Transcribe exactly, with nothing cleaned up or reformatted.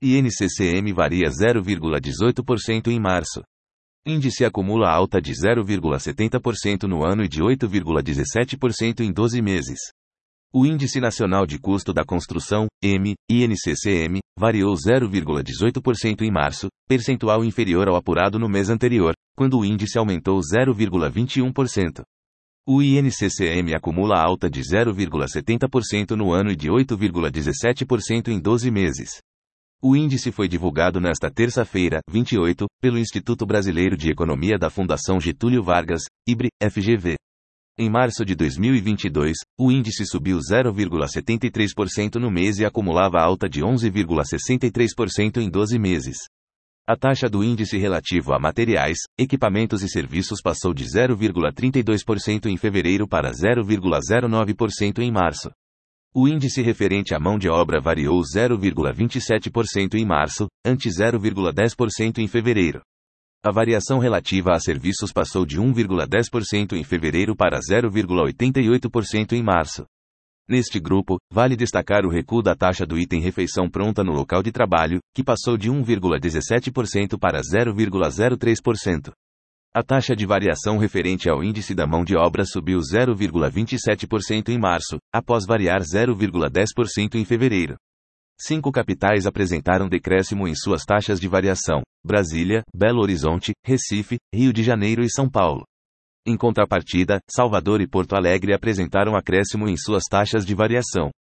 I N C C M varia zero vírgula dezoito por cento em março. Índice acumula alta de zero vírgula setenta por cento no ano e de oito vírgula dezessete por cento em doze meses. O Índice Nacional de Custo da Construção, M, I N C C M, variou zero vírgula dezoito por cento em março, percentual inferior ao apurado no mês anterior, quando o índice aumentou zero vírgula vinte e um por cento. O I N C C M acumula alta de zero vírgula setenta por cento no ano e de oito vírgula dezessete por cento em doze meses. O índice foi divulgado nesta terça-feira, vinte e oito, pelo Instituto Brasileiro de Economia da Fundação Getúlio Vargas, I B R I, F G V. Em março de dois mil e vinte e dois, o índice subiu zero vírgula setenta e três por cento no mês e acumulava alta de onze vírgula sessenta e três por cento em doze meses. A taxa do índice relativo a materiais, equipamentos e serviços passou de zero vírgula trinta e dois por cento em fevereiro para zero vírgula zero nove por cento em março. O índice referente à mão de obra variou zero vírgula vinte e sete por cento em março, ante zero vírgula dez por cento em fevereiro. A variação relativa a serviços passou de um vírgula dez por cento em fevereiro para zero vírgula oitenta e oito por cento em março. Neste grupo, vale destacar o recuo da taxa do item refeição pronta no local de trabalho, que passou de um vírgula dezessete por cento para zero vírgula zero três por cento. A taxa de variação referente ao índice da mão de obra subiu zero vírgula vinte e sete por cento em março, após variar zero vírgula dez por cento em fevereiro. Cinco capitais apresentaram decréscimo em suas taxas de variação: Brasília, Belo Horizonte, Recife, Rio de Janeiro e São Paulo. Em contrapartida, Salvador e Porto Alegre apresentaram acréscimo em suas taxas de variação.